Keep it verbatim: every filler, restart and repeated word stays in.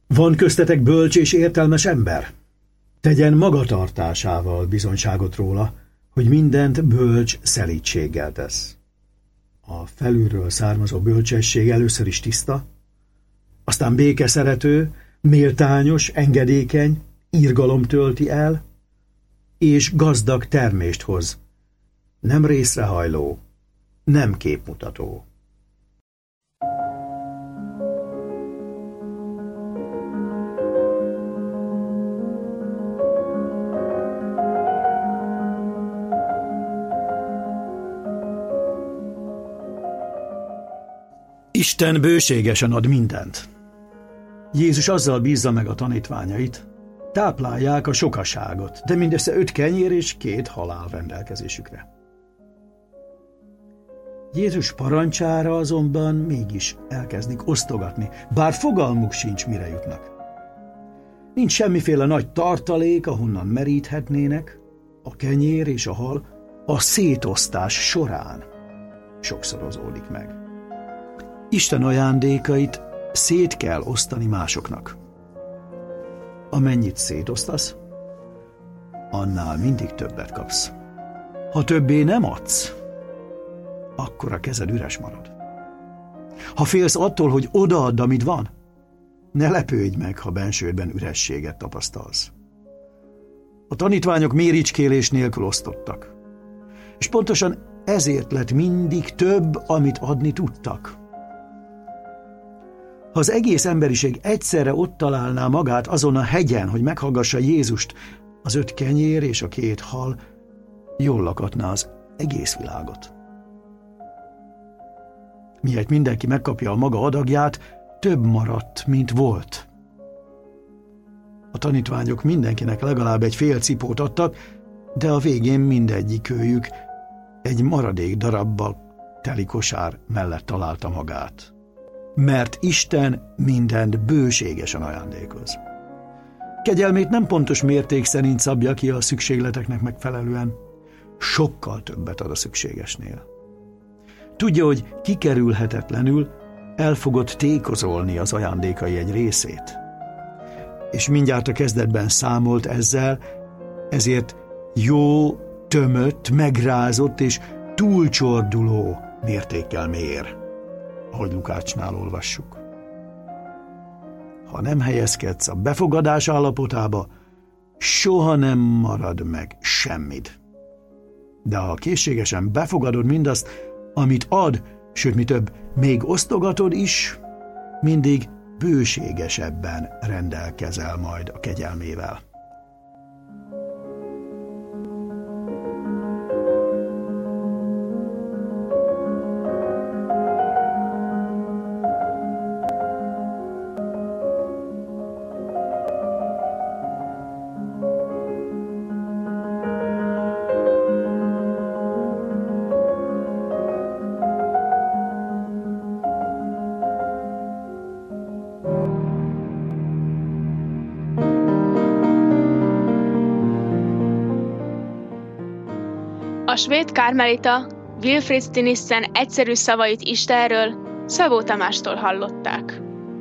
Van köztetek bölcs és értelmes ember? Tegyen magatartásával bizonyságot róla, hogy mindent bölcs szelídséggel tesz. A felülről származó bölcsesség először is tiszta, aztán békeszerető, méltányos, engedékeny, irgalom tölti el, és gazdag termést hoz, nem részrehajló, nem képmutató. Isten bőségesen ad mindent. Jézus azzal bízza meg a tanítványait, táplálják a sokaságot, de mindössze öt kenyér és két hal áll rendelkezésükre. Jézus parancsára azonban mégis elkezdik osztogatni, bár fogalmuk sincs, mire jutnak. Nincs semmiféle nagy tartalék, ahonnan meríthetnének, a kenyér és a hal a szétosztás során sokszorozódik meg. Isten ajándékait szét kell osztani másoknak. Amennyit szétosztasz, annál mindig többet kapsz. Ha többé nem adsz, akkor a kezed üres marad. Ha félsz attól, hogy odaadd, amit van, ne lepődj meg, ha bensődben ürességet tapasztalsz. A tanítványok méricskélés nélkül osztottak, és pontosan ezért lett mindig több, amit adni tudtak. Ha az egész emberiség egyszerre ott találná magát azon a hegyen, hogy meghallgassa Jézust, az öt kenyér és a két hal jól lakatná az egész világot. Miért mindenki megkapja a maga adagját, több maradt, mint volt. A tanítványok mindenkinek legalább egy fél cipót adtak, de a végén mindegyikőjük egy maradék darabbal teli kosár mellett találta magát. Mert Isten mindent bőségesen ajándékoz. Kegyelmét nem pontos mérték szerint szabja ki a szükségleteknek megfelelően, sokkal többet ad a szükségesnél. Tudja, hogy kikerülhetetlenül el fogod tékozolni az ajándékai egy részét. És mindjárt a kezdetben számolt ezzel, ezért jó, tömött, megrázott és túlcsorduló mértékkel mér, ahogy Lukácsnál olvassuk. Ha nem helyezkedsz a befogadás állapotába, soha nem marad meg semmid. De ha készségesen befogadod mindazt, amit ad, sőt, mi több, még osztogatod is, mindig bőségesebben rendelkezel majd a kegyelmével. A svéd kármelita Wilfrid Stinissen egyszerű szavait Istenről Szabó Tamástól hallották.